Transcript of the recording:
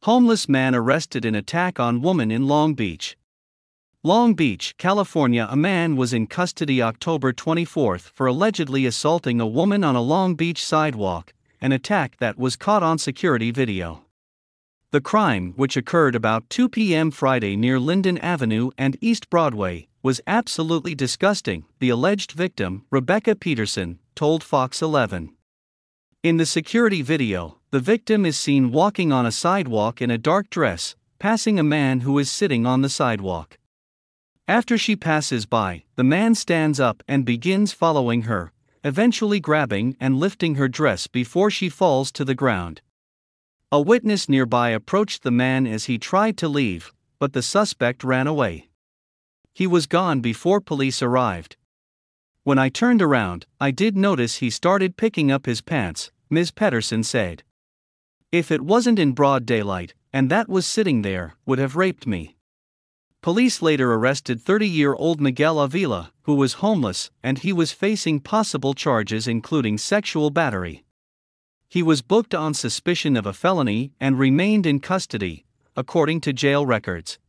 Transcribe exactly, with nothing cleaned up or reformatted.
Homeless man arrested in attack on woman in Long Beach. Long Beach, California. A man was in custody October twenty-fourth for allegedly assaulting a woman on a Long Beach sidewalk, an attack that was caught on security video. The crime, which occurred about two p m Friday near Linden Avenue and East Broadway, was absolutely disgusting, the alleged victim, Rebecca Peterson, told Fox eleven. In the security video, the victim is seen walking on a sidewalk in a dark dress, passing a man who is sitting on the sidewalk. After she passes by, the man stands up and begins following her, eventually grabbing and lifting her dress before she falls to the ground. A witness nearby approached the man as he tried to leave, but the suspect ran away. He was gone before police arrived. When I turned around, I did notice he started picking up his pants, Miz Pedersen said. If it wasn't in broad daylight, and that was sitting there, would have raped me. Police later arrested thirty-year-old Miguel Avila, who was homeless, and he was facing possible charges including sexual battery. He was booked on suspicion of a felony and remained in custody, according to jail records.